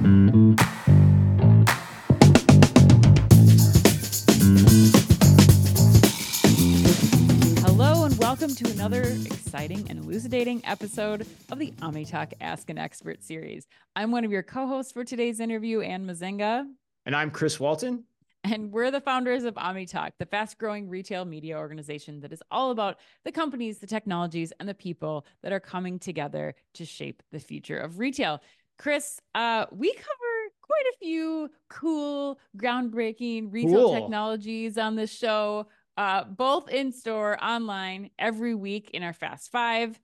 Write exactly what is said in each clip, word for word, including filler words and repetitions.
Hello and welcome to another exciting and elucidating episode of the OmniTalk Ask an Expert series. I'm one of your co-hosts for today's interview, Ann Mazenga. And I'm Chris Walton. And we're the founders of OmniTalk, the fast-growing retail media organization that is all about the companies, the technologies, and the people that are coming together to shape the future of retail. Chris, uh, we cover quite a few cool, groundbreaking retail Cool. technologies on this show, uh, both in store, online, every week in our Fast Five.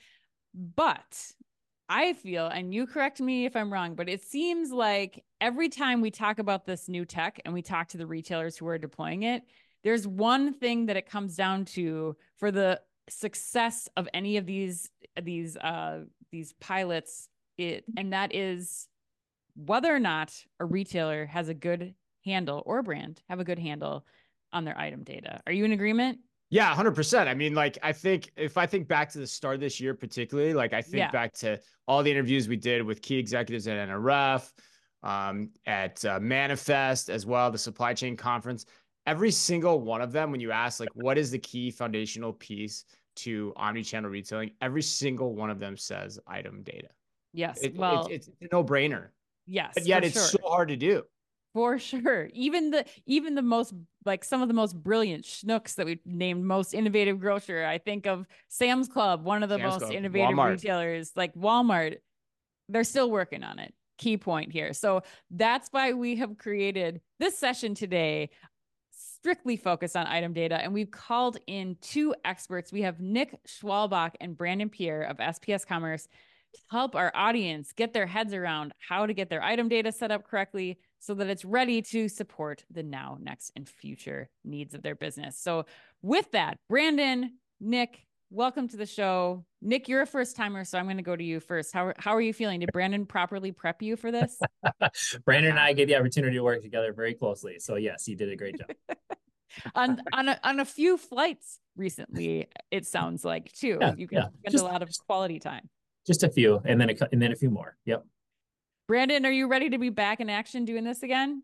But I feel, and you correct me if I'm wrong, but it seems like every time we talk about this new tech and we talk to the retailers who are deploying it, there's one thing that it comes down to for the success of any of these these uh, these pilots, it and that is whether or not a retailer has a good handle or a brand have a good handle on their item data. Are you in agreement? Yeah, one hundred percent. I mean, like, I think if I think back to the start of this year, particularly, like, I think Yeah. back to all the interviews we did with key executives at N R F, um, at uh, Manifest as well, the supply chain conference. Every single one of them, when you ask, like, what is the key foundational piece to omnichannel retailing, every single one of them says item data. Yes. It, well, it's, it's a no brainer. yes, But yet for it's sure. so hard to do. For sure. Even the even the most, like some of the most brilliant schnooks that we named most innovative grocer. I think of Sam's Club, one of the Sam's most Club, innovative Walmart. retailers, like Walmart. They're still working on it. Key point here. So that's why we have created this session today, strictly focused on item data. And we've called in two experts. We have Nick Schwalbach and Brandon Pierre of S P S Commerce to help our audience get their heads around how to get their item data set up correctly so that it's ready to support the now, next, and future needs of their business. So with that, Brandon, Nick, welcome to the show. Nick, you're a first timer, so I'm going to go to you first. How, how are you feeling? Did Brandon properly prep you for this? Brandon and I get the opportunity to work together very closely. So yes, you did a great job. on on a, on a few flights recently, it sounds like, too. Yeah, you can yeah. spend Just- a lot of quality time. Just a few, and then a, cou- and then a few more. Yep. Brandon, are you ready to be back in action doing this again?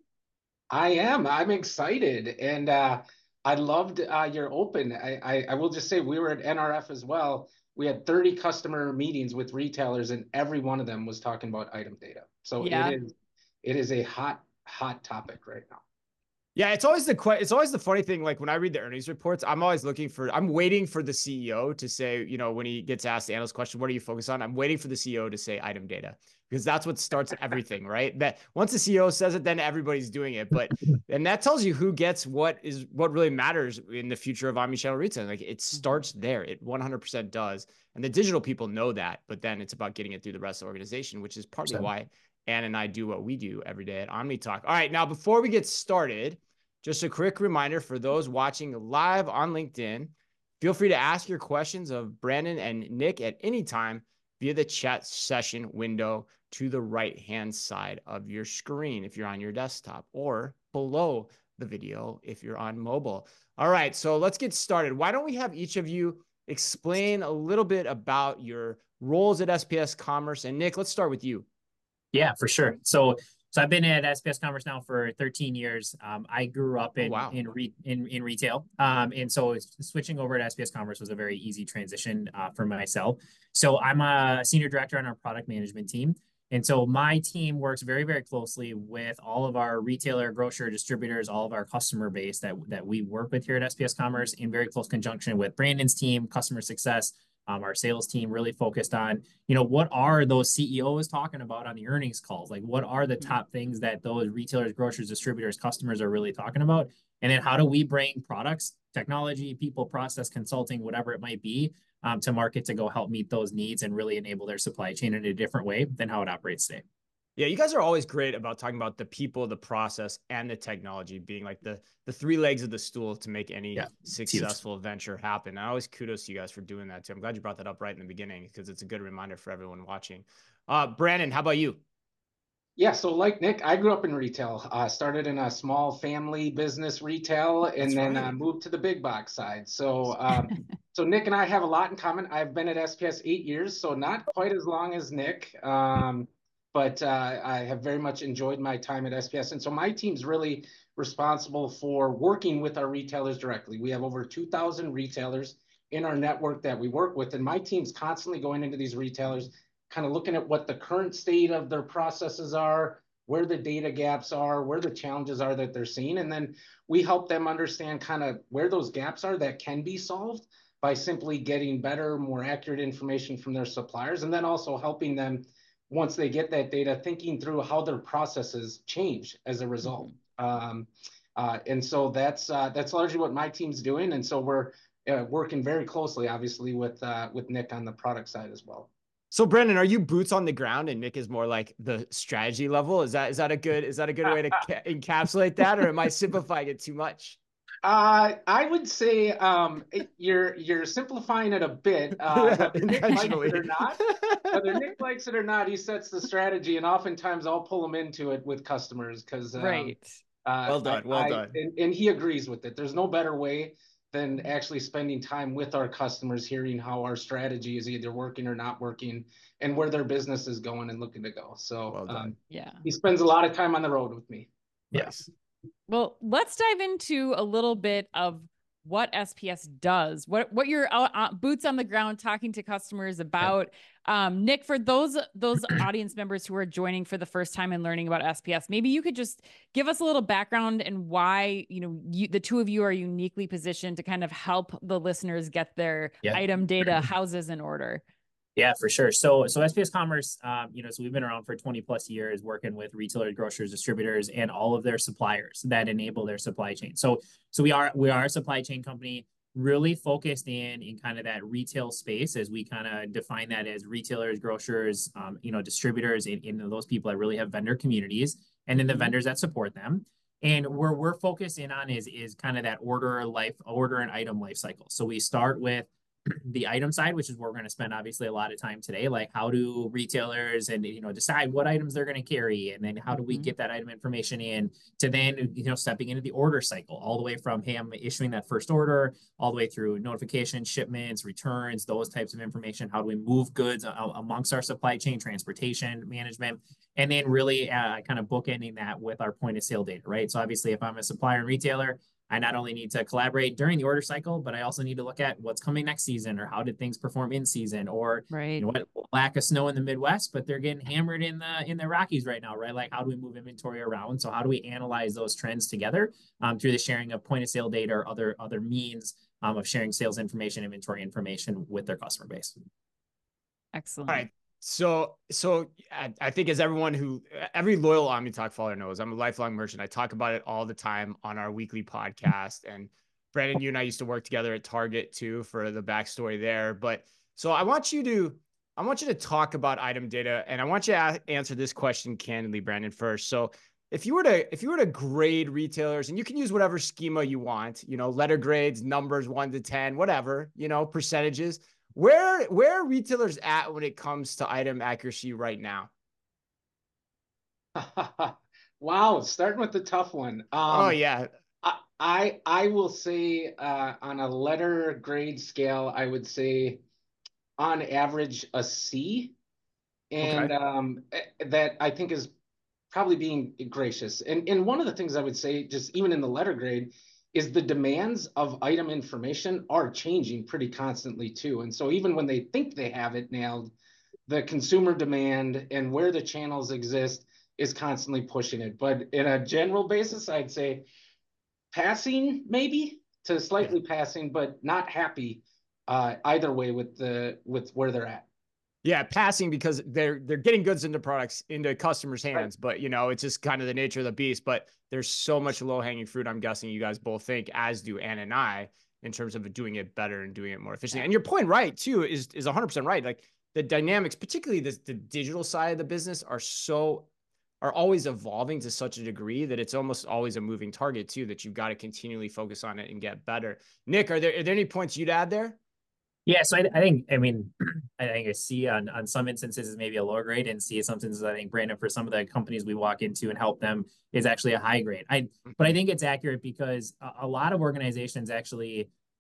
I am. I'm excited, and uh, I loved uh, your open. I, I I will just say we were at N R F as well. We had thirty customer meetings with retailers, and every one of them was talking about item data. So Yeah. it is it is a hot hot topic right now. Yeah, it's always the que- it's always the funny thing. Like when I read the earnings reports, I'm always looking for, I'm waiting for the C E O to say, you know, when he gets asked the analyst question, what are you focused on? I'm waiting for the C E O to say item data, because that's what starts everything, right? That once the C E O says it, then everybody's doing it. But, and that tells you who gets what is what really matters in the future of omnichannel retail. Like it starts there. It one hundred percent does. And the digital people know that, but then it's about getting it through the rest of the organization, which is partly Sure. why Ann and I do what we do every day at OmniTalk. All right, now before we get started, just a quick reminder for those watching live on LinkedIn, feel free to ask your questions of Brandon and Nick at any time via the chat session window to the right-hand side of your screen if you're on your desktop, or below the video if you're on mobile. All right, so let's get started. Why don't we have each of you explain a little bit about your roles at S P S Commerce? And Nick, let's start with you. Yeah, for sure. So, so I've been at S P S Commerce now for thirteen years. Um, I grew up in Oh, wow. in, re, in in retail, um, and so switching over to S P S Commerce was a very easy transition uh, for myself. So I'm a senior director on our product management team, and so my team works very very closely with all of our retailer, grocer, distributors, all of our customer base that that we work with here at S P S Commerce, in very close conjunction with Brandon's team, customer success. Um, our sales team really focused on, you know, what are those C E Os talking about on the earnings calls? Like, what are the top things that those retailers, grocers, distributors, customers are really talking about? And then how do we bring products, technology, people, process, consulting, whatever it might be, um, to market to go help meet those needs and really enable their supply chain in a different way than how it operates today? Yeah, you guys are always great about talking about the people, the process, and the technology being like the the three legs of the stool to make any Yeah, successful venture happen. I always kudos to you guys for doing that too. I'm glad you brought that up right in the beginning, because it's a good reminder for everyone watching. Uh, Brandon, how about you? Yeah, so like Nick, I grew up in retail. Uh, started in a small family business retail, and That's then right. uh, moved to the big box side. So, um, so Nick and I have a lot in common. I've been at S P S eight years, so not quite as long as Nick. Um, but uh, I have very much enjoyed my time at S P S. And so my team's really responsible for working with our retailers directly. We have over two thousand retailers in our network that we work with. And my team's constantly going into these retailers, kind of looking at what the current state of their processes are, where the data gaps are, where the challenges are that they're seeing. And then we help them understand kind of where those gaps are that can be solved by simply getting better, more accurate information from their suppliers. And then also helping them, once they get that data, thinking through how their processes change as a result. Mm-hmm. um, uh, and so that's uh, that's largely what my team's doing. And so we're uh, working very closely, obviously, with uh, with Nick on the product side as well. So Brandon, are you boots on the ground and Nick is more like the strategy level? Is that is that a good is that a good way to ca- encapsulate that, or am I simplifying it too much? Uh, I would say um, it, you're you're simplifying it a bit. Uh, Yeah, whether Nick likes it or not, whether Nick likes it or not, he sets the strategy, and oftentimes I'll pull him into it with customers because um, right. Uh, well done, well I, done. And, and he agrees with it. There's no better way than actually spending time with our customers, hearing how our strategy is either working or not working, and where their business is going and looking to go. So well done. Um, yeah, he spends a lot of time on the road with me. Yes. Well, let's dive into a little bit of what S P S does, what what your uh, boots on the ground talking to customers about. Yeah. Um, Nick, for those those audience members who are joining for the first time and learning about S P S, maybe you could just give us a little background and why, you know, you, the two of you are uniquely positioned to kind of help the listeners get their yeah. item data houses in order. Yeah, for sure. So, so S P S Commerce, um, you know, so we've been around for twenty plus years working with retailers, grocers, distributors, and all of their suppliers that enable their supply chain. So, so we are we are a supply chain company, really focused in in kind of that retail space, as we kind of define that as retailers, grocers, um, you know, distributors, and, and those people that really have vendor communities, and then the vendors that support them. And where we're focused in on is is kind of that order life, order and item life cycle. So we start with the item side, which is where we're going to spend obviously a lot of time today. Like, how do retailers and, you know, decide what items they're going to carry? And then how do we mm-hmm. get that item information in to then, you know, stepping into the order cycle, all the way from, hey, I'm issuing that first order, all the way through notification, shipments, returns, those types of information. How do we move goods amongst our supply chain, transportation management, and then really uh, kind of bookending that with our point of sale data, right? So obviously, if I'm a supplier and retailer, I not only need to collaborate during the order cycle, but I also need to look at what's coming next season, or how did things perform in season, or right. you know what, lack of snow in the Midwest, but they're getting hammered in the in the Rockies right now, right? Like, how do we move inventory around? So how do we analyze those trends together um, through the sharing of point of sale data or other other means um, of sharing sales information, inventory information with their customer base? Excellent. All right. So, so I, I think as everyone who, every loyal OmniTalk follower knows, I'm a lifelong merchant. I talk about it all the time on our weekly podcast. And Brandon, you and I used to work together at Target too, for the backstory there. But so I want you to, I want you to talk about item data, and I want you to a- answer this question candidly, Brandon, first. So if you were to, if you were to grade retailers, and you can use whatever schema you want, you know, letter grades, numbers, one to ten, whatever, you know, percentages. Where where are retailers at when it comes to item accuracy right now? Wow, starting with the tough one. Um, oh yeah, I, I I will say uh, on a letter grade scale, I would say on average a C, and okay. um, that I think is probably being gracious. And and one of the things I would say, just even in the letter grade, is the demands of item information are changing pretty constantly too. And so even when they think they have it nailed, the consumer demand and where the channels exist is constantly pushing it. But in a general basis, I'd say passing maybe to slightly yeah. passing, but not happy uh, either way with the with where they're at. Yeah, passing because they're they're getting goods into products into customers' hands, right. But you know, it's just kind of the nature of the beast. But there's so much low-hanging fruit, I'm guessing you guys both think, as do Ann and I, in terms of doing it better and doing it more efficiently. And your point, right, too, is is one hundred percent right. Like, the dynamics, particularly the, the digital side of the business, are so are always evolving to such a degree that it's almost always a moving target too, that you've got to continually focus on it and get better. Nick, are there are there any points you'd add there? Yeah, so I, I think, I mean, I think a C on, on some instances is maybe a lower grade, and C is some instances, I think, Brandon, for some of the companies we walk into and help them, is actually a high grade. I, but I think it's accurate because a, a lot of organizations actually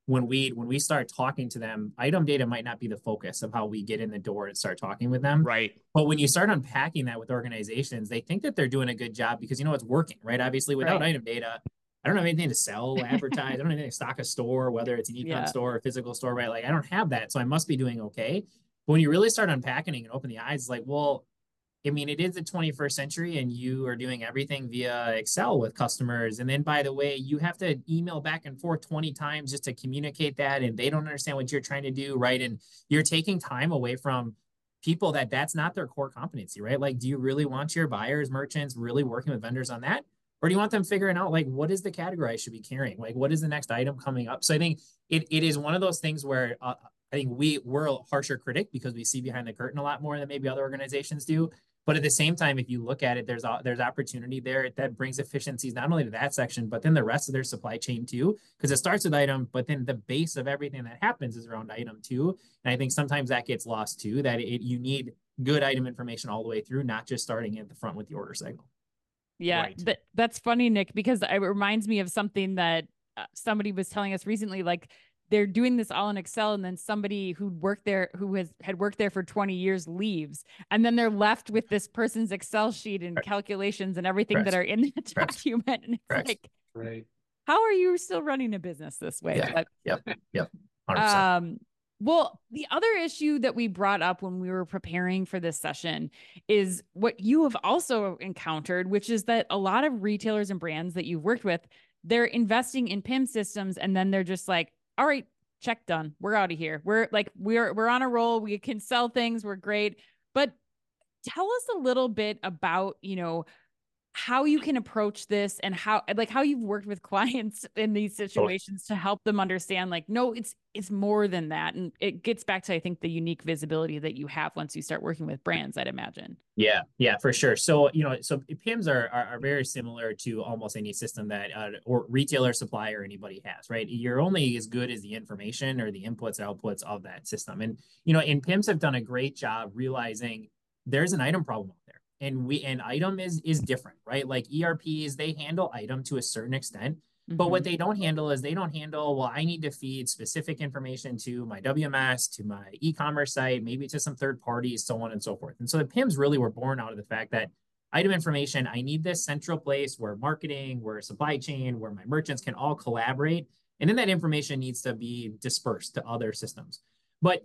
when we when we start talking to them, item data might not be the focus of how we get in the door and start talking with them. Right. But when you start unpacking that with organizations, they think that they're doing a good job because, you know, it's working, right? Obviously, without Right. item data, I don't have anything to sell, advertise. I don't have anything to stock a store, whether it's an e-com Yeah. store or a physical store, right? Like I don't have that. So I must be doing okay. But when you really start unpacking and open the eyes, it's like, well, I mean, it is the twenty-first century and you are doing everything via Excel with customers. And then, by the way, you have to email back and forth twenty times just to communicate that. And they don't understand what you're trying to do, right? And you're taking time away from people that that's not their core competency, right? Like, do you really want your buyers, merchants really working with vendors on that? Or do you want them figuring out, like, what is the category I should be carrying? Like, what is the next item coming up? So I think it it is one of those things where uh, I think we, we're a harsher critic because we see behind the curtain a lot more than maybe other organizations do. But at the same time, if you look at it, there's there's opportunity there that brings efficiencies not only to that section, but then the rest of their supply chain too, because it starts with item, but then the base of everything that happens is around item too. And I think sometimes that gets lost too, that it, you need good item information all the way through, not just starting at the front with the order cycle. Yeah, Right. that, that's funny, Nick, because it reminds me of something that uh, somebody was telling us recently. Like, they're doing this all in Excel, and then somebody who worked there, who has had worked there for twenty years, leaves, and then they're left with this person's Excel sheet and Correct. calculations and everything Correct. that are in that Correct. document. And it's Correct. like, Right. how are you still running a business this way? Yeah. But, Yep. Yep. one hundred percent. um, well, the other issue that we brought up when we were preparing for this session is what you have also encountered, which is that a lot of retailers and brands that you've worked with, they're investing in P I M systems, and then they're just like, all right, check done. We're out of here. We're like, we're, we're on a roll. We can sell things. We're great. But tell us a little bit about, you know, how you can approach this and how, like, how you've worked with clients in these situations to help them understand, like, no, it's, it's more than that. And it gets back to, I think, the unique visibility that you have once you start working with brands, I'd imagine. Yeah, yeah, for sure. So, you know, so P I Ms are, are, are very similar to almost any system that uh, or retailer, supplier, anybody has, right? You're only as good as the information or the inputs, outputs of that system. And, you know, and P I Ms have done a great job realizing there's an item problem out there. And we and item is is different, right? Like E R Ps, they handle item to a certain extent. But Mhm. what they don't handle is they don't handle, well, I need to feed specific information to my W M S, to my e-commerce site, maybe to some third parties, so on and so forth. And so the P I Ms really were born out of the fact that item information, I need this central place where marketing, where supply chain, where my merchants can all collaborate. And then that information needs to be dispersed to other systems. But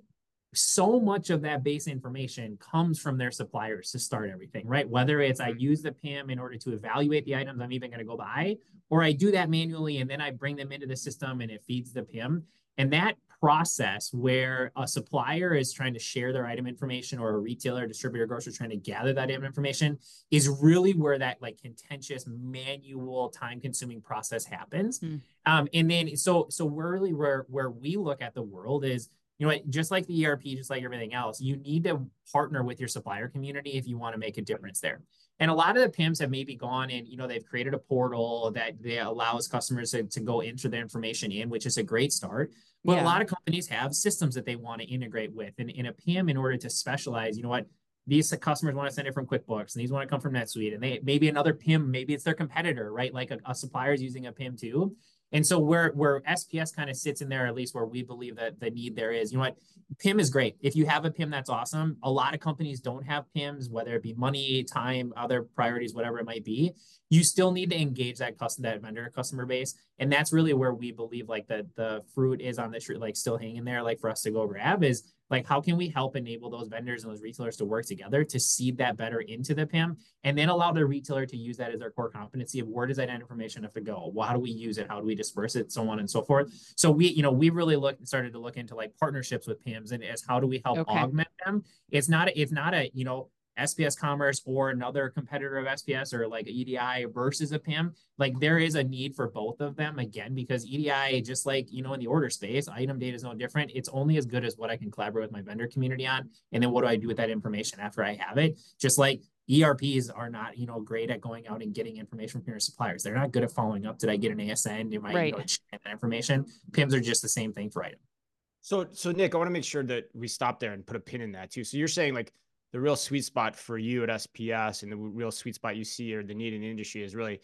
so much of that base information comes from their suppliers to start everything, right? Whether it's I use the P I M in order to evaluate the items I'm even going to go buy, or I do that manually and then I bring them into the system and it feeds the P I M. And that process where a supplier is trying to share their item information or a retailer, distributor, grocer trying to gather that item information is really where that like contentious, manual, time-consuming process happens. Mm. Um, and then so so really where where we look at the world is, you know, just like the E R P, just like everything else, you need to partner with your supplier community if you want to make a difference there. And a lot of the P I Ms have maybe gone and, you know, they've created a portal that they allows customers to, to go enter their information in, which is a great start. But yeah. a lot of companies have systems that they want to integrate with. And in a P I M, in order to specialize, you know what, these customers want to send it from QuickBooks and these want to come from NetSuite. And they maybe another P I M, maybe it's their competitor, right? Like a, a supplier is using a P I M too. And so where, where S P S kind of sits in there, at least where we believe that the need there is, you know what, P I M is great. If you have a P I M, that's awesome. A lot of companies don't have P I Ms, whether it be money, time, other priorities, whatever it might be. You still need to engage that customer, that vendor customer base. And that's really where we believe like the, the fruit is on the tree, like still hanging there, like for us to go grab is like, how can we help enable those vendors and those retailers to work together to seed that better into the P I M and then allow the retailer to use that as their core competency of where does that information have to go? Well, how do we use it? How do we disperse it? So on and so forth. So we, you know, we really looked, started to look into like partnerships with P I Ms and as how do we help okay. augment them? It's not, a, it's not a, you know, S P S Commerce or another competitor of S P S or like E D I versus a P I M, like there is a need for both of them again, because E D I, just like, you know, in the order space, item data is no different. It's only as good as what I can collaborate with my vendor community on. And then what do I do with that information after I have it? Just like E R Ps are not, you know, great at going out and getting information from your suppliers. They're not good at following up. Did I get an A S N? Am I, right. you know, checking that information? P I Ms are just the same thing for item. So, so Nick, I want to make sure that we stop there and put a pin in that too. So you're saying like, the real sweet spot for you at S P S and the real sweet spot you see or the need in the industry is really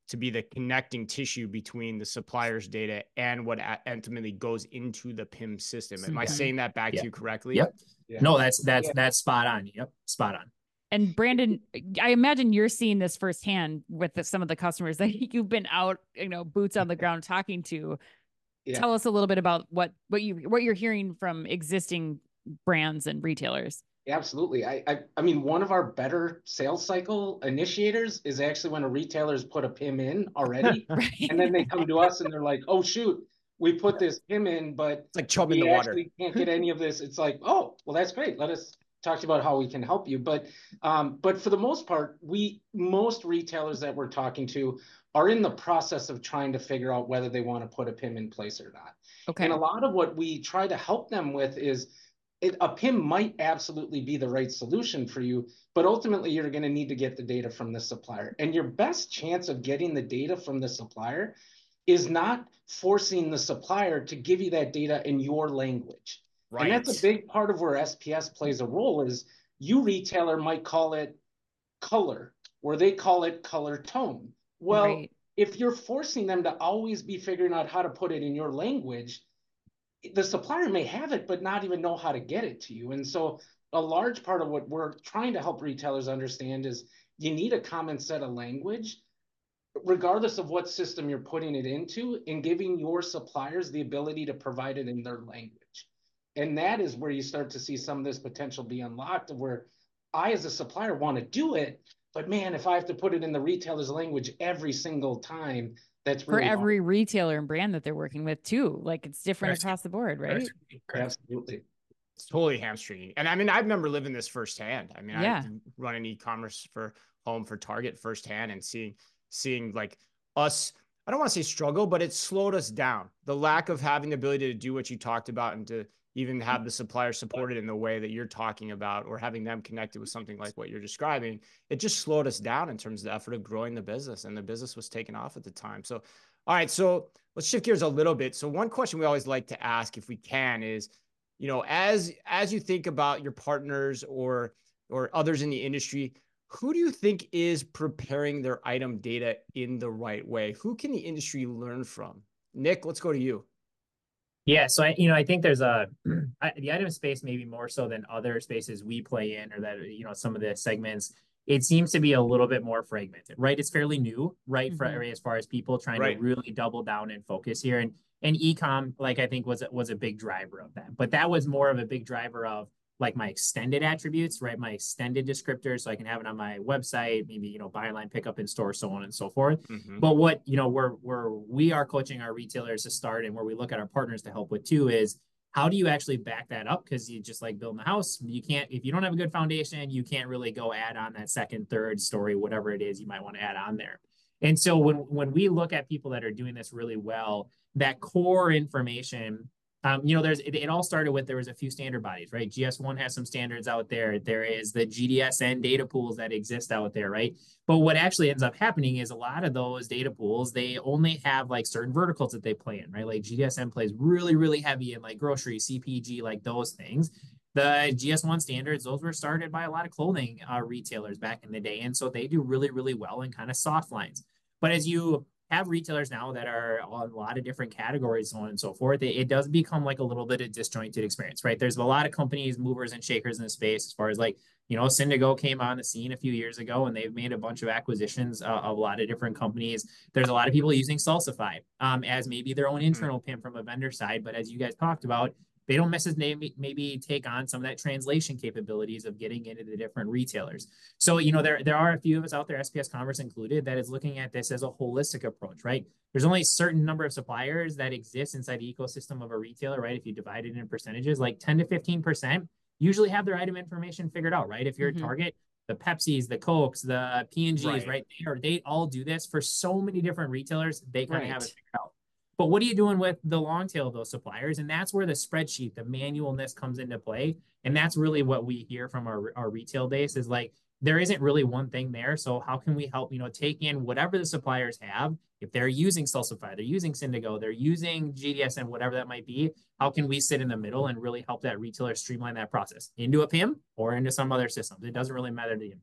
to be the connecting tissue between the supplier's data and what ultimately goes into the P I M system. Am I saying that back yeah. to you correctly? Yep. Yeah. No, that's that's Yeah. that's spot on. Yep, spot on. And Brandon, I imagine you're seeing this firsthand with the, some of the customers that you've been out, you know, boots on the ground talking to. Yeah. Tell us a little bit about what what you what you're hearing from existing brands and retailers. Absolutely. I, I I mean, one of our better sales cycle initiators is actually when a retailer's put a P I M in already, Right. and then they come to us and they're like, "Oh shoot, we put this P I M in, but It's like chum we in the water. actually can't get any of this." It's like, "Oh, well, that's great. Let us talk to you about how we can help you." But um, but for the most part, we most retailers that we're talking to are in the process of trying to figure out whether they want to put a P I M in place or not. Okay. And a lot of what we try to help them with is it, a P I M might absolutely be the right solution for you, but ultimately you're going to need to get the data from the supplier. And your best chance of getting the data from the supplier is not forcing the supplier to give you that data in your language. Right. And that's a big part of where S P S plays a role is you retailer might call it color, or they call it color tone. Well, Right. if you're forcing them to always be figuring out how to put it in your language, the supplier may have it, but not even know how to get it to you. And so a large part of what we're trying to help retailers understand is you need a common set of language, regardless of what system you're putting it into, and giving your suppliers the ability to provide it in their language. And that is where you start to see some of this potential be unlocked, of where I, as a supplier, want to do it, but man, if I have to put it in the retailer's language every single time, that's For really every hard. retailer and brand that they're working with too. Like it's different Correct. across the board, right? Correct. Absolutely. It's totally hamstringing. And I mean, I remember living this firsthand. I mean, Yeah. I run an e-commerce for home for Target firsthand, and seeing, seeing like us, I don't want to say struggle, but it slowed us down. The lack of having the ability to do what you talked about and to even have the supplier supported in the way that you're talking about, or having them connected with something like what you're describing, it just slowed us down in terms of the effort of growing the business, and the business was taking off at the time. So, all right, so let's shift gears a little bit. So one question we always like to ask, if we can, is, you know, as, as you think about your partners or, or others in the industry, who do you think is preparing their item data in the right way? Who can the industry learn from? Nick, let's go to you. Yeah, so I, you know, I think there's a I, the item space maybe more so than other spaces we play in, or that, you know, some of the segments, it seems to be a little bit more fragmented, right? It's fairly new, right? Mm-hmm. For as far as people trying Right. to really double down and focus here, and and e-com, like I think was was a big driver of that, but that was more of a big driver of like my extended attributes, right? My extended descriptors, so I can have it on my website, maybe, you know, buy online, pick up in store, so on and so forth. Mm-hmm. But what, you know, where, where we are coaching our retailers to start, and where we look at our partners to help with too, is how do you actually back that up? Because you just like building a house, you can't, if you don't have a good foundation, you can't really go add on that second, third story, whatever it is you might want to add on there. And so when, when we look at people that are doing this really well, that core information, Um, you know, there's it, it all started with, there was a few standard bodies, right? G S one has some standards out there. There is the G D S N data pools that exist out there, right? But what actually ends up happening is a lot of those data pools, they only have like certain verticals that they play in, right? Like G D S N plays really, really heavy in like grocery, C P G, like those things. The G S one standards, those were started by a lot of clothing uh, retailers back in the day. And so they do really, really well in kind of soft lines. But as you have retailers now that are on a lot of different categories, so on and so forth, it, it does become like a little bit of disjointed experience, right? There's a lot of companies, movers and shakers in the space, as far as like, you know, Syndigo came on the scene a few years ago, and they've made a bunch of acquisitions uh, of a lot of different companies. There's a lot of people using Salsify um, as maybe their own internal P I M from a vendor side, but as you guys talked about, they don't necessarily maybe take on some of that translation capabilities of getting into the different retailers. So, you know, there, there are a few of us out there, S P S Commerce included, that is looking at this as a holistic approach, right? There's only a certain number of suppliers that exist inside the ecosystem of a retailer, right? If you divide it in percentages, like ten to fifteen percent usually have their item information figured out, right? If you're Mm-hmm. a Target, the Pepsis, the Cokes, the P and Gs, Right. right? They, are, they all do this for so many different retailers. They kind of Right. have it figured out. But what are you doing with the long tail of those suppliers? And that's where the spreadsheet, the manualness comes into play. And that's really what we hear from our, our retail base is like, there isn't really one thing there. So how can we help, you know, take in whatever the suppliers have? If they're using Salsify, they're using Syndigo, they're using G D S N, whatever that might be, how can we sit in the middle and really help that retailer streamline that process into a P I M or into some other system? It doesn't really matter to you.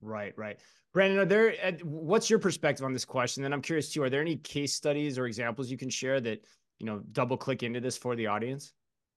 Right, right. Brandon, are there, what's your perspective on this question? And I'm curious too, are there any case studies or examples you can share that, you know, double click into this for the audience?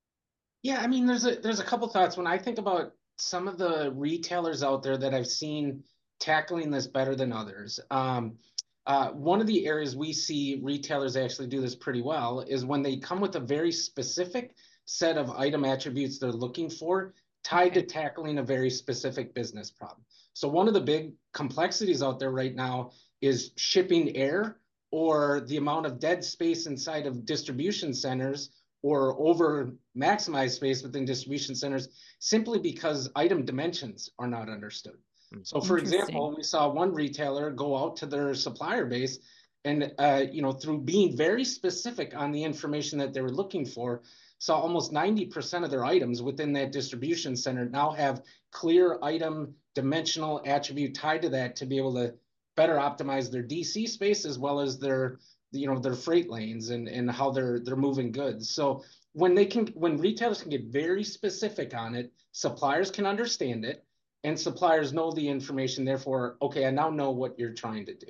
Yeah, I mean, there's a there's a couple thoughts. When I think about some of the retailers out there that I've seen tackling this better than others, um, uh, one of the areas we see retailers actually do this pretty well is when they come with a very specific set of item attributes they're looking for, tied Okay. to tackling a very specific business problem. So one of the big complexities out there right now is shipping air, or the amount of dead space inside of distribution centers, or over maximize space within distribution centers, simply because item dimensions are not understood. So for example, we saw one retailer go out to their supplier base and, uh, you know, through being very specific on the information that they were looking for, saw almost ninety percent of their items within that distribution center now have clear item dimensional attribute tied to that to be able to better optimize their D C space as well as their, you know, their freight lanes and, and how they're they're moving goods. So when they can, when retailers can get very specific on it, suppliers can understand it, and suppliers know the information. Therefore, okay, I now know what you're trying to do.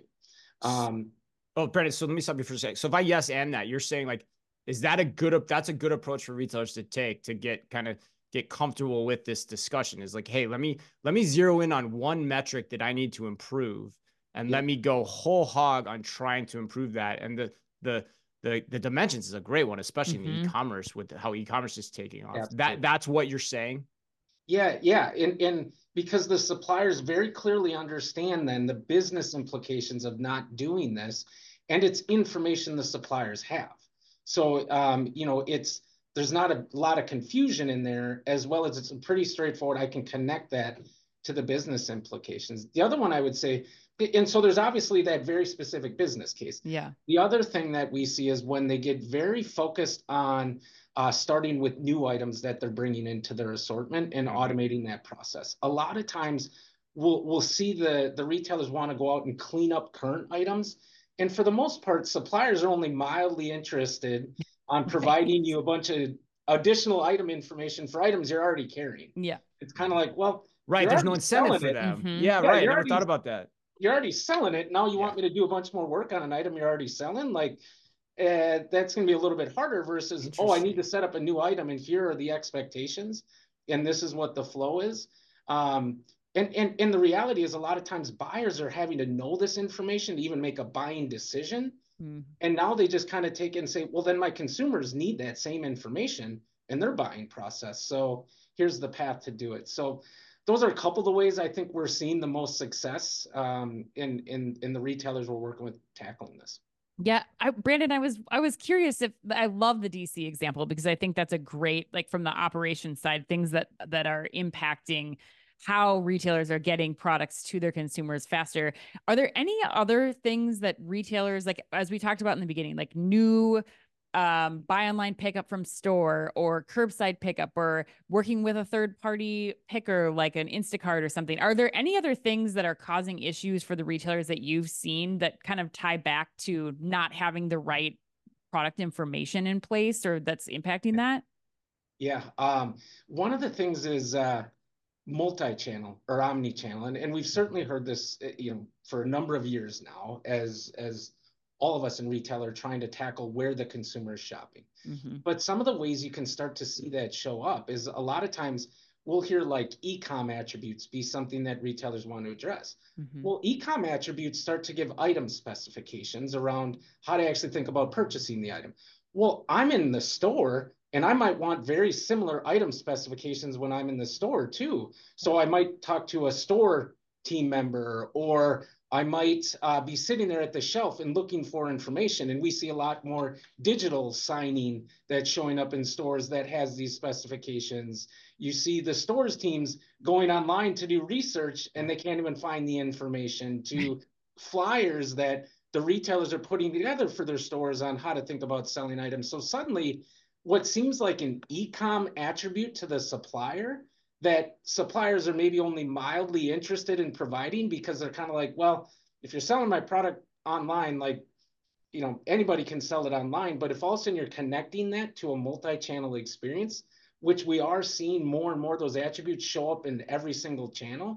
Um, oh, Brandon, so let me stop you for a second. So if I yes and that, you're saying like, is that a good, that's a good approach for retailers to take to get kind of get comfortable with this discussion, is like, hey, let me, let me zero in on one metric that I need to improve, and yeah. let me go whole hog on trying to improve that. And the, the, the, the dimensions is a great one, especially mm-hmm. in the e-commerce, with how e-commerce is taking off. Absolutely. That that's what you're saying. Yeah. Yeah. And, and because the suppliers very clearly understand then the business implications of not doing this, and it's information the suppliers have. So, um, you know, it's, there's not a lot of confusion in there, as well as it's pretty straightforward. I can connect that to the business implications. The other one I would say, and so there's obviously that very specific business case. Yeah. The other thing that we see is when they get very focused on uh, starting with new items that they're bringing into their assortment and mm-hmm. automating that process. A lot of times we'll, we'll see the, the retailers want to go out and clean up current items. And for the most part, suppliers are only mildly interested on providing right. you a bunch of additional item information for items you're already carrying. Yeah. It's kind of like, well, right. There's no incentive for them. Mm-hmm. Yeah, yeah, right. I never already, thought about that. You're already selling it. Now you yeah. want me to do a bunch more work on an item you're already selling? Like, uh, that's going to be a little bit harder versus, oh, I need to set up a new item and here are the expectations. And this is what the flow is. Um, and, and, and the reality is a lot of times buyers are having to know this information to even make a buying decision. Mm. And now they just kind of take it and say, well, then my consumers need that same information in their buying process. So here's the path to do it. So those are a couple of the ways I think we're seeing the most success um, in, in, in the retailers we're working with tackling this. Yeah, I, Brandon, I was I was curious if I love the D C example, because I think that's a great, like, from the operations side, things that that are impacting how retailers are getting products to their consumers faster. Are there any other things that retailers, like, as we talked about in the beginning, like new um, buy online pickup from store, or curbside pickup, or working with a third party picker like an Instacart or something? Are there any other things that are causing issues for the retailers that you've seen that kind of tie back to not having the right product information in place, or that's impacting that? Yeah. Um, one of the things is uh, multi-channel or omni-channel. And, and we've certainly heard this, you know, for a number of years now, as, as all of us in retail are trying to tackle where the consumer is shopping. Mm-hmm. But some of the ways you can start to see that show up is a lot of times we'll hear like e-com attributes be something that retailers want to address. Mm-hmm. Well, e-com attributes start to give item specifications around how to actually think about purchasing the item. Well, I'm in the store and I might want very similar item specifications when I'm in the store too. So I might talk to a store team member, or I might uh, be sitting there at the shelf and looking for information. And we see a lot more digital signing that's showing up in stores that has these specifications. You see the stores teams going online to do research and they can't even find the information, to flyers that the retailers are putting together for their stores on how to think about selling items. So suddenly what seems like an e-com attribute to the supplier that suppliers are maybe only mildly interested in providing, because they're kind of like, well, if you're selling my product online, like, you know, anybody can sell it online. But if all of a sudden you're connecting that to a multi-channel experience, which we are seeing more and more, those attributes show up in every single channel,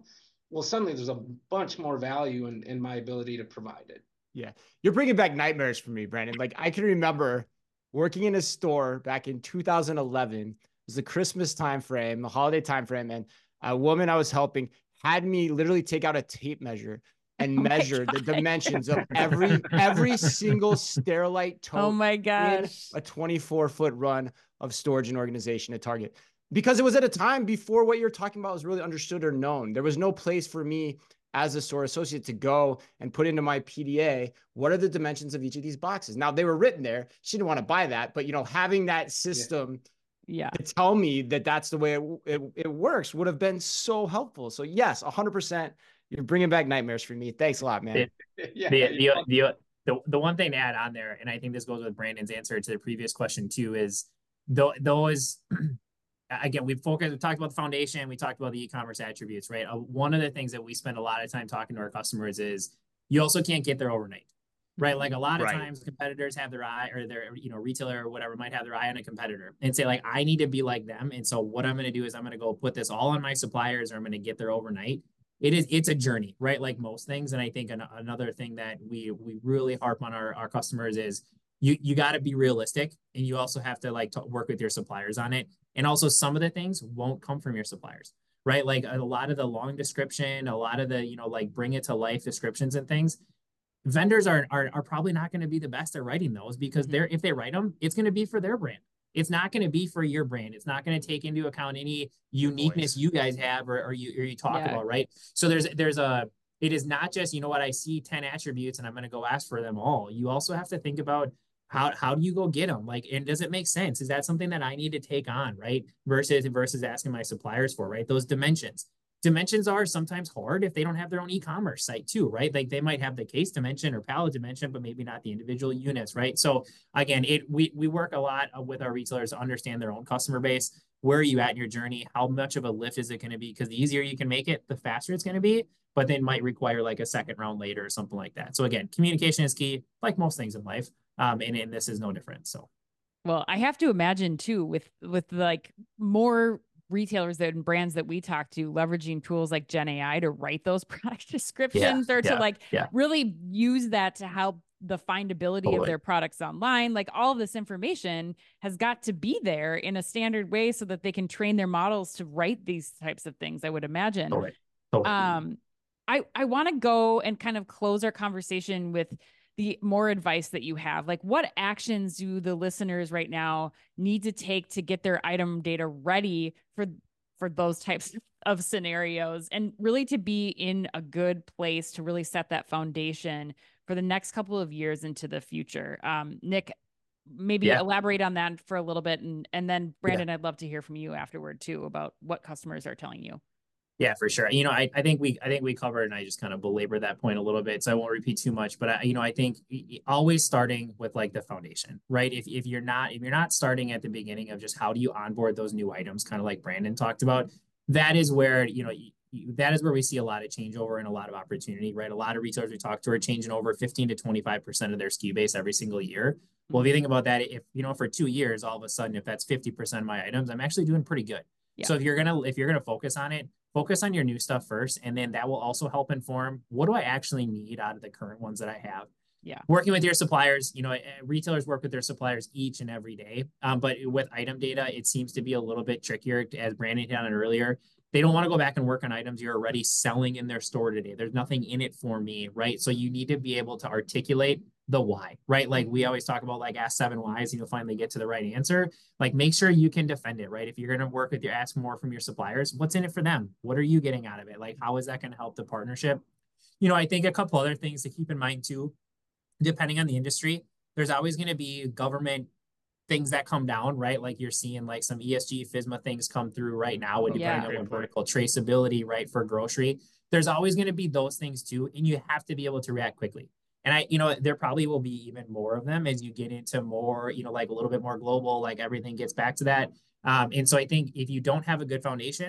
well, suddenly there's a bunch more value in, in my ability to provide it. Yeah. You're bringing back nightmares for me, Brandon. Like I can remember working in a store back in two thousand eleven. It was the Christmas time frame, the holiday time frame. And a woman I was helping had me literally take out a tape measure and Oh my measure the God. dimensions of every, every single Sterilite tote Oh my in gosh. a twenty-four foot run of storage and organization at Target. Because it was at a time before what you're talking about was really understood or known. There was no place for me as a store associate to go and put into my P D A, what are the dimensions of each of these boxes? Now they were written there. She didn't want to buy that, but you know, having that system Yeah. to tell me that that's the way it, it, it works would have been so helpful. So yes, a hundred percent. You're bringing back nightmares for me. Thanks a lot, man. It, Yeah. the, the, the, the, the one thing to add on there, and I think this goes with Brandon's answer to the previous question too, is th- those, again, we've focused, we talked about the foundation, we talked about the e-commerce attributes, right? Uh, one of the things that we spend a lot of time talking to our customers is you also can't get there overnight, right? Like a lot of Right. times competitors have their eye, or their, you know, retailer or whatever might have their eye on a competitor and say like, I need to be like them. And so what I'm going to do is I'm going to go put this all on my suppliers, or I'm going to get there overnight. It is, it's a journey, right? Like most things. And I think an, another thing that we, we really harp on our, our customers is you, you got to be realistic, and you also have to like to work with your suppliers on it. And also some of the things won't come from your suppliers, right? Like a lot of the long description, a lot of the, you know, like bring it to life descriptions and things, vendors are, are, are probably not going to be the best at writing those, because they're, if they write them, it's going to be for their brand. It's not going to be for your brand. It's not going to take into account any uniqueness you guys have, or, or you, or you talk Yeah. about, right? So there's, there's a, it is not just, you know what, I see ten attributes and I'm going to go ask for them all. You also have to think about how, how do you go get them? Like, and does it make sense? Is that something that I need to take on, right? Versus, versus asking my suppliers for, right? Those dimensions. Dimensions are sometimes hard if they don't have their own e-commerce site too, right? Like they might have the case dimension or pallet dimension, but maybe not the individual units, right? So again, it we we work a lot with our retailers to understand their own customer base. Where are you at in your journey? How much of a lift is it going to be? Because the easier you can make it, the faster it's going to be, but then might require like a second round later or something like that. So again, communication is key, like most things in life. Um, and, and this is no different. So, Well, I have to imagine too, with with like more retailers and brands that we talk to leveraging tools like Gen A I to write those product descriptions, yeah, or to yeah, like yeah. really use that to help the findability Totally. of their products online. Like all of this information has got to be there in a standard way so that they can train their models to write these types of things, I would imagine. Totally. Totally. Um, I, I want to go and kind of close our conversation with the more advice that you have. Like, what actions do the listeners right now need to take to get their item data ready for, for those types of scenarios, and really to be in a good place to really set that foundation for the next couple of years into the future? Um, Nick, maybe Yeah. elaborate on that for a little bit. And, and then Brandon, yeah. I'd love to hear from you afterward too, about what customers are telling you. Yeah, for sure. You know, I, I think we I think we covered, and I just kind of belabor that point a little bit, so I won't repeat too much. But I, you know, I think always starting with like the foundation, right? If if you're not if you're not starting at the beginning of just how do you onboard those new items, kind of like Brandon talked about, that is where you know you, that is where we see a lot of changeover and a lot of opportunity, right? A lot of retailers we talk to are changing over fifteen to twenty-five percent of their S K U base every single year. Well, if you think about that, if you know for two years, all of a sudden, if that's fifty percent of my items, I'm actually doing pretty good. Yeah. So if you're gonna if you're gonna focus on it. Focus on your new stuff first, and then that will also help inform what do I actually need out of the current ones that I have. Yeah. Working with your suppliers, you know, retailers work with their suppliers each and every day. Um, but with item data, it seems to be a little bit trickier, as Brandon hit on it earlier. They don't want to go back and work on items you're already selling in their store today. There's nothing in it for me, right? So you need to be able to articulate the why, right? Like we always talk about, like ask seven whys and you'll finally get to the right answer. Like make sure you can defend it, right? If you're going to work with your ask more from your suppliers, what's in it for them? What are you getting out of it? Like, how is that going to help the partnership? You know, I think a couple other things to keep in mind too, depending on the industry, there's always going to be government things that come down, right? Like you're seeing like some E S G FSMA things come through right now, when yeah. depending on what vertical traceability, right, for grocery, there's always going to be those things too. And you have to be able to react quickly. And I, you know, there probably will be even more of them as you get into more, you know, like a little bit more global, like everything gets back to that. Um, and so I think if you don't have a good foundation,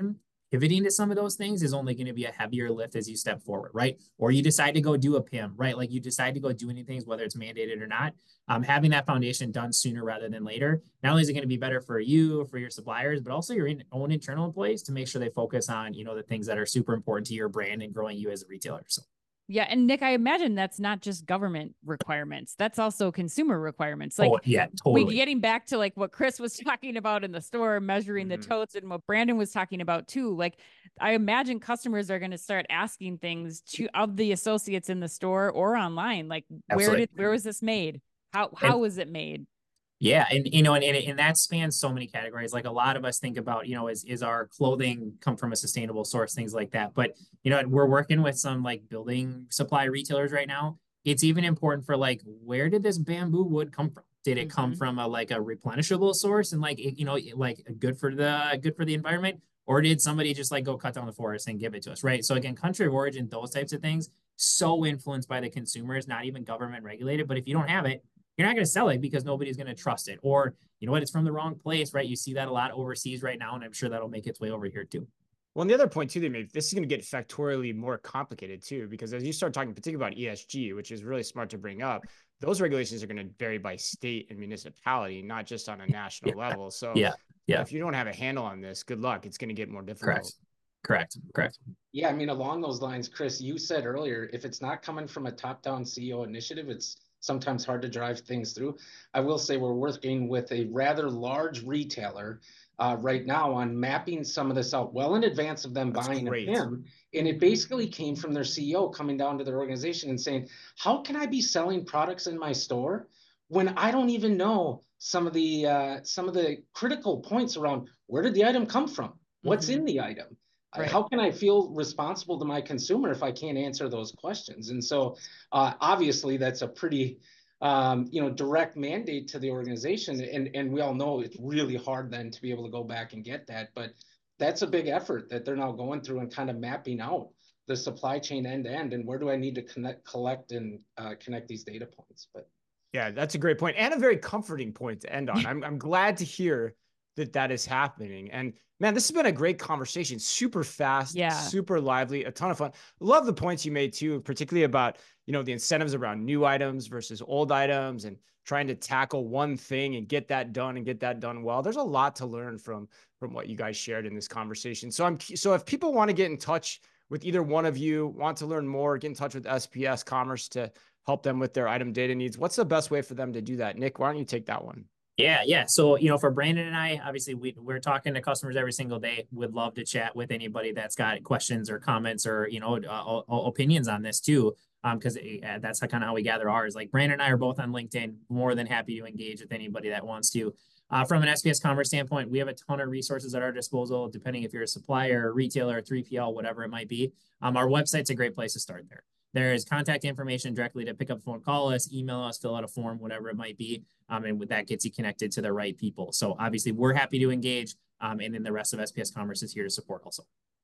pivoting to some of those things is only going to be a heavier lift as you step forward, right? Or you decide to go do a P I M, right? Like you decide to go do any things, whether it's mandated or not. Um, having that foundation done sooner rather than later, not only is it going to be better for you, for your suppliers, but also your in, own internal employees to make sure they focus on, you know, the things that are super important to your brand and growing you as a retailer. So. Yeah. And Nick, I imagine that's not just government requirements. That's also consumer requirements. Like, oh, yeah, totally. We getting back to like what Chris was talking about in the store, measuring mm-hmm. the totes, and what Brandon was talking about too. Like, I imagine customers are going to start asking things to of the associates in the store or online. Like, Absolutely. where did, where was this made? How, how and, was it made? Yeah. And, you know, and, and, and that spans so many categories. Like a lot of us think about, you know, is, is our clothing come from a sustainable source, things like that. But, you know, we're working with some like building supply retailers right now. It's even important for like, where did this bamboo wood come from? Did it mm-hmm. come from a, like a replenishable source and like, you know, like good for the, good for the environment? Or did somebody just like go cut down the forest and give it to us? Right. So again, country of origin, those types of things, so influenced by the consumers, not even government regulated. But if you don't have it, you're not going to sell it because nobody's going to trust it. Or, you know what, it's from the wrong place, right? You see that a lot overseas right now, and I'm sure that'll make its way over here too. Well, and the other point too, they made, this is going to get factorially more complicated too, because as you start talking particularly about E S G, which is really smart to bring up, those regulations are going to vary by state and municipality, not just on a national yeah. level. So yeah, yeah. if you don't have a handle on this, good luck. It's going to get more difficult. Correct. Correct. Correct. Yeah. I mean, along those lines, Chris, you said earlier, if it's not coming from a top-down C E O initiative, it's sometimes hard to drive things through. I will say we're working with a rather large retailer uh, right now on mapping some of this out well in advance of them That's buying great. a P I M. And it basically came from their C E O coming down to their organization and saying, how can I be selling products in my store when I don't even know some of the uh, some of the critical points around where did the item come from? What's mm-hmm. in the item? Right. How can I feel responsible to my consumer if I can't answer those questions? And so uh, obviously that's a pretty, um, you know, direct mandate to the organization. And, and we all know it's really hard then to be able to go back and get that. But that's a big effort that they're now going through and kind of mapping out the supply chain end to end. And where do I need to connect, collect and uh, connect these data points? But yeah, that's a great point and a very comforting point to end on. I'm, I'm glad to hear that that is happening. And man, this has been a great conversation. Super fast, yeah. super lively, a ton of fun. Love the points you made too, particularly about, you know, the incentives around new items versus old items and trying to tackle one thing and get that done and get that done well. There's a lot to learn from, from what you guys shared in this conversation. So I'm, so if people want to get in touch with either one of you, want to learn more, get in touch with S P S Commerce to help them with their item data needs, what's the best way for them to do that? Nick, why don't you take that one? Yeah, yeah. So, you know, for Brandon and I, obviously we, we're talking to customers every single day. Would love to chat with anybody that's got questions or comments or, you know, uh, opinions on this too. Um, because uh, that's kind of how we gather ours. Like Brandon and I are both on LinkedIn, more than happy to engage with anybody that wants to. Uh, from an S P S Commerce standpoint, we have a ton of resources at our disposal, depending if you're a supplier, retailer, three P L, whatever it might be. Um, our website's a great place to start there. There is contact information directly to pick up the phone, call us, email us, fill out a form, whatever it might be. Um, and that gets you connected to the right people. So obviously we're happy to engage. Um, and then the rest of S P S Commerce is here to support also.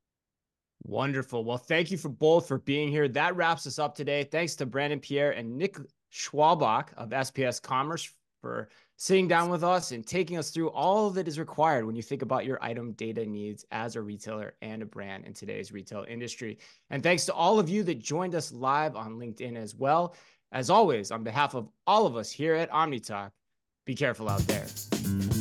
Wonderful. Well, thank you for both for being here. That wraps us up today. Thanks to Brandon Pierre and Nick Schwalbach of S P S Commerce for sitting down with us and taking us through all that is required when you think about your item data needs as a retailer and a brand in today's retail industry. And thanks to all of you that joined us live on LinkedIn as well. As always, on behalf of all of us here at OmniTalk, be careful out there.